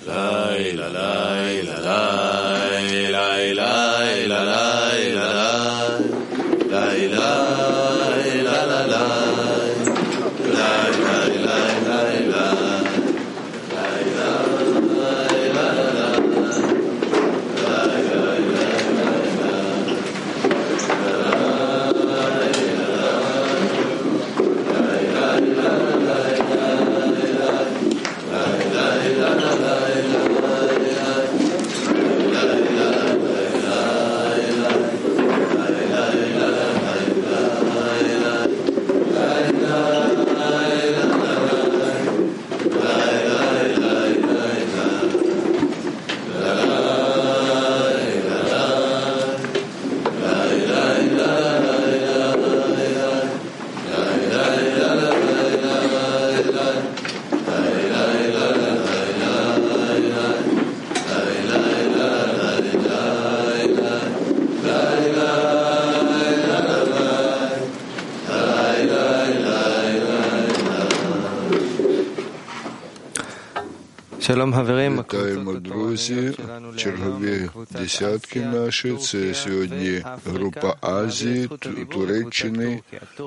Вітаємо, друзі, чергові десятки наші. Це сьогодні група Азії, Туреччини.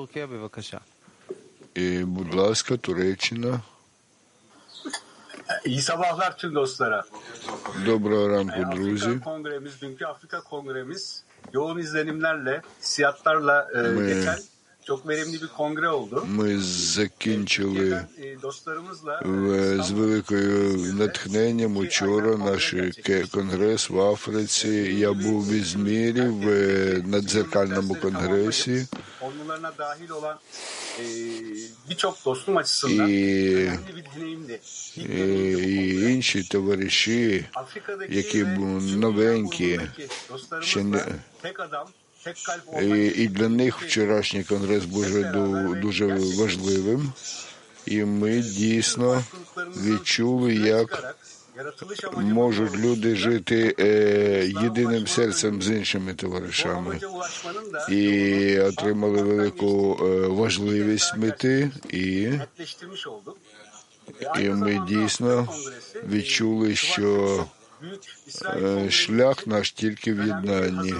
І, будь ласка, Туреччина. İyi sabahlar tüm dostlara. Доброго ранку, друзі. Dünkü Afrika Kongremiz yoğun izlenimlerle, hissiyatlarla geçen çok verimli bir kongre oldu. Ми закінчили з великою натхненням учора наш конгрес в Африці. Я був в Ізмірі в надзеркальному конгресі. І інші товариші, які були новенькі, ще не... І для них вчорашній конгрес був дуже важливим. І ми дійсно відчули, як можуть люди жити єдиним серцем з іншими товаришами. І отримали велику важливість мети. І ми дійсно відчули, що шлях наш тільки в єднанні.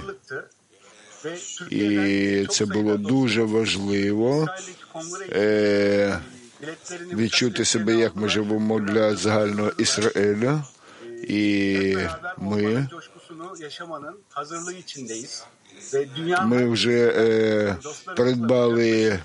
І це було дуже важливо відчути себе, як ми живемо для загального Ізраїля. І ми вже придбали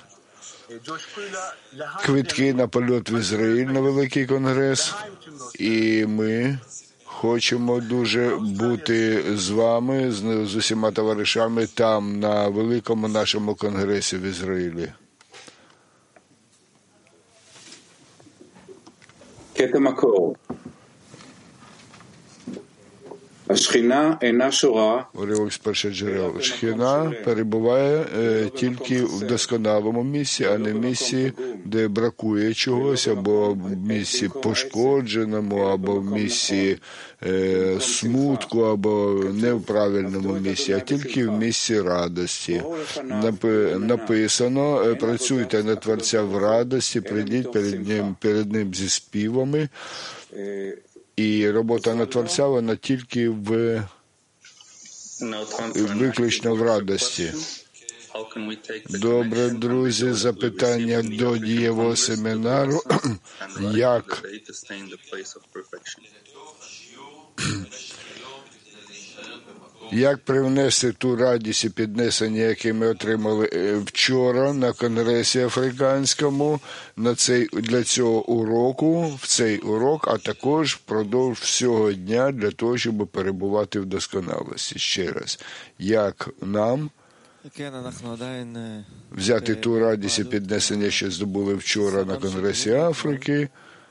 квитки на польот в Ізраїль на Великий конгрес. І ми хочемо дуже бути з вами, з усіма товаришами там, на великому нашому конгресі в Ізраїлі. Уривок з перших джерел. Шхіна перебуває тільки в досконалому місці, а не в місці, де бракує чогось, або в місці пошкодженому, або в місці смутку, або не в правильному місці, а тільки в місці радості. Написано: працюйте на Творця в радості, прийдіть перед ним зі співами. І робота на Творця, вона тільки виключно в радості. Добре, друзі, запитання до дієвого семінару. Як привнести ту радість і піднесення, яке ми отримали вчора на конгресі африканському, для цього уроку, в цей урок, а також впродовж всього дня для того, щоб перебувати в досконалості. Ще раз, як нам взяти ту радість і піднесення, що здобули вчора на конгресі Африки,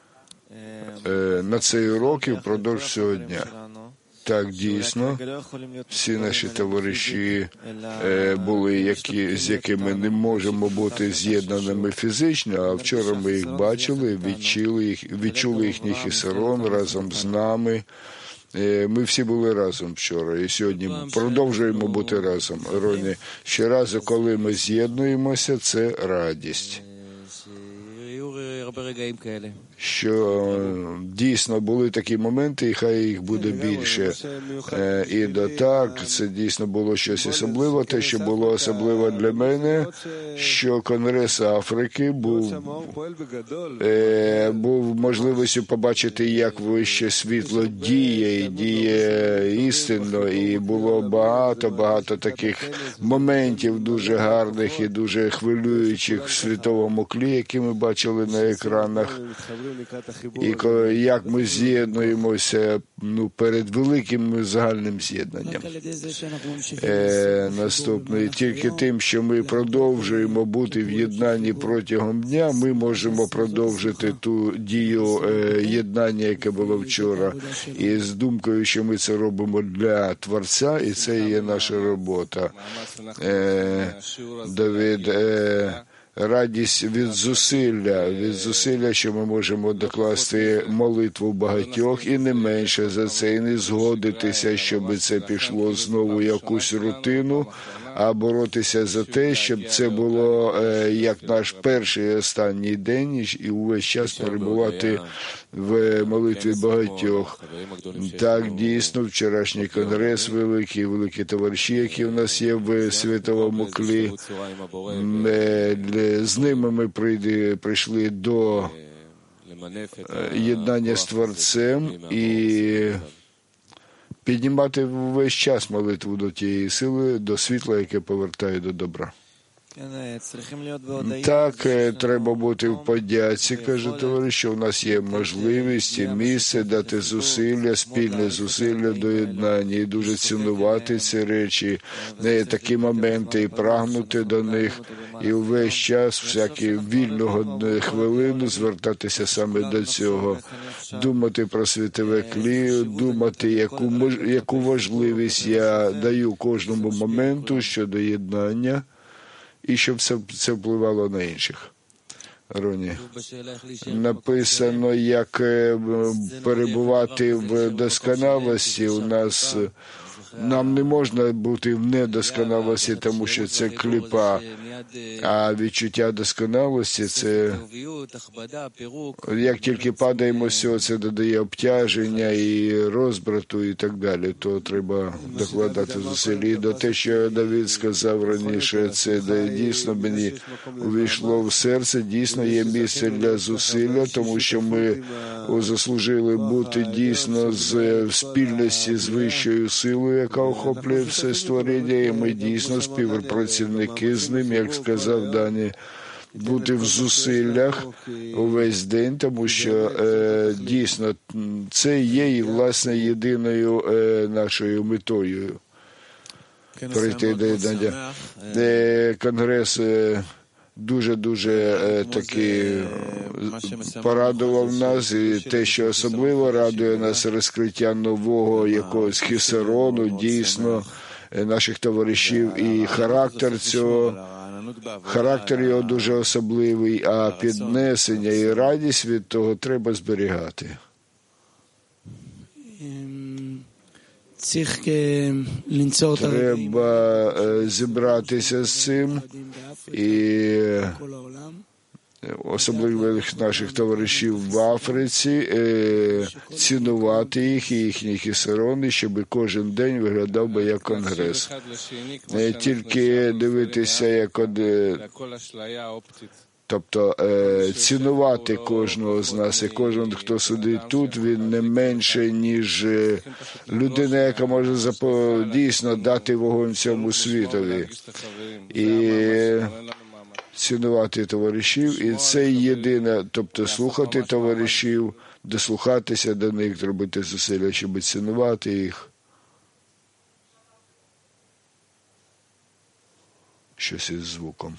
на цей урок і впродовж всього дня. Так, дійсно, всі наші товариші були, з якими не можемо бути з'єднаними фізично, а вчора ми їх бачили, відчули їхній хісарон разом з нами. Ми всі були разом вчора і сьогодні продовжуємо бути разом. Роні, щоразу, коли ми з'єднуємося, це радість. що дійсно були такі моменти, і хай їх буде більше. І так, це дійсно було щось особливе. Те, що було особливо для мене, що Конгрес Африки був можливістю побачити, як вище світло діє, і діє істинно, і було багато таких моментів дуже гарних і дуже хвилюючих в світовому тлі, які ми бачили на екранах. І як ми з'єднуємося перед великим загальним з'єднанням. Наступне, тільки тим, що ми продовжуємо бути в єднанні протягом дня, ми можемо продовжити ту дію єднання, яке було вчора, і з думкою, що ми це робимо для Творця, і це є наша робота. Давид, радість від зусилля, що ми можемо докласти молитву багатьох і не менше за це, і не згодитися, щоб це пішло знову в якусь рутину, а боротися за те, щоб це було як наш перший і останній день, і увесь час перебувати в молитві багатьох. Так, дійсно, вчорашній конгрес великі товариші, які в нас є в світовому тлі, з ними ми прийшли до єднання з Творцем і піднімати весь час молитву до тієї сили, до світла, яке повертає до добра. Так, треба бути в подяці, каже товариш, що у нас є можливість і місце дати зусилля, спільне зусилля до єднання і дуже цінувати ці речі, такі моменти і прагнути до них, і увесь час, всякі вільну хвилину звертатися саме до цього, думати про світове тлі, думати, яку важливість я даю кожному моменту щодо єднання, і щоб це впливало на інших. Роні. Написано, як перебувати в досконалості. Нам не можна бути в недосконалості, тому що це кліпа, а відчуття досконалості – це, як тільки падаємо з цього, це додає обтяження і розбрату і так далі, то треба докладати зусиль. І до те, що Давид сказав раніше, це дійсно мені увійшло в серце, дійсно є місце для зусилля, тому що ми заслужили бути дійсно в спільності з вищою силою, яка охоплює все створіння, і ми дійсно співпрацівники з ним, як сказав Дані, бути в зусиллях увесь день, тому що дійсно це є і, власне, єдиною нашою метою прийти до єднання. Конгрес дуже таки порадував нас, і те, що особливо радує нас, розкриття нового якогось хісерону, дійсно, наших товаришів, і характер його дуже особливий, а піднесення і радість від того треба зберігати. Треба зібратися з цим і особливих наших товаришів в Африці, цінувати їх і їхні хісерони, щоб кожен день виглядав би як конгрес. Тільки дивитися, як тобто цінувати кожного з нас, і кожен, хто сидить тут, він не менше, ніж людина, яка може дійсно дати вогонь цьому світові. І цінувати товаришів, і це єдине, тобто слухати товаришів, дослухатися до них, робити зусилля, щоб цінувати їх. Щось із звуком.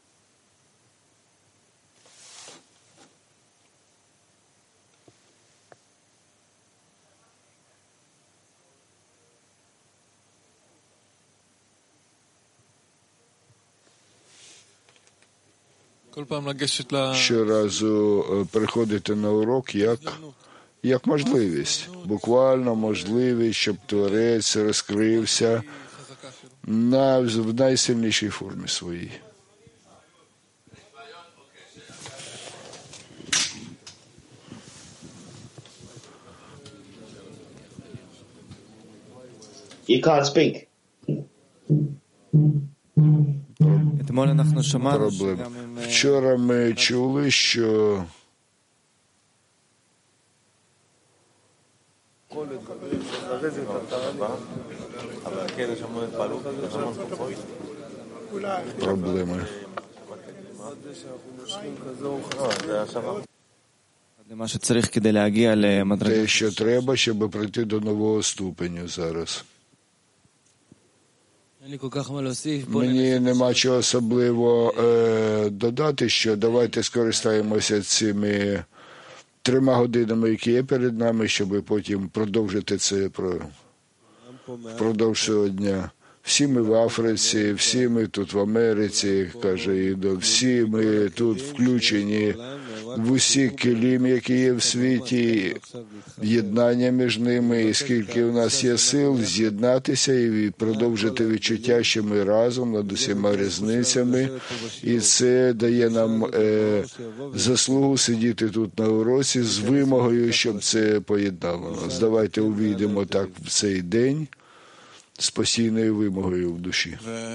Щоразу приходити на урок як можливість, буквально можливість, щоб Творець розкрився в найсильнішій формі своїй. You can't speak. Проблем. Вчора ми чули, що проблеми. Те, що треба, щоб прийти до нового ступеню зараз. Мені нема чого особливо додати, що давайте скористаємося цими 3 годинами, які є перед нами, щоб потім продовжити це впродовж цього дня. Всі ми в Африці, всі ми тут в Америці, каже Ідо, всі ми тут включені в усі келім, які є в світі, єднання між ними, і скільки у нас є сил з'єднатися і продовжити відчуття, що ми разом над усіма різницями, і це дає нам заслугу сидіти тут на уроці з вимогою, щоб це поєднало нас. Давайте увійдемо так в цей день з постійною вимогою в душі.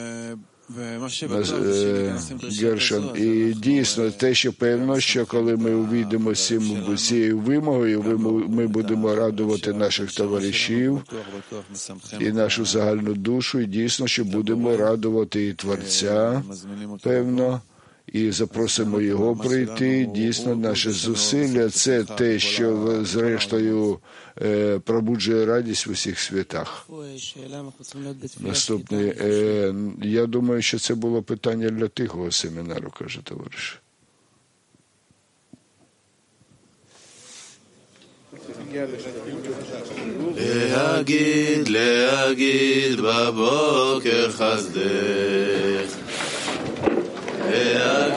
Гершон. І дійсно, те, що певно, що коли ми увійдемо з цією вимогою, ми будемо радувати наших товаришів і нашу загальну душу, і дійсно, що будемо радувати і Творця, певно, і запросимо його прийти. Дійсно, наше зусилля – це те, що зрештою пробуджує радість в усіх світах. Наступний. Я думаю, що це було питання для тихого семінару, каже товариш. להגיד בבוקר חסדך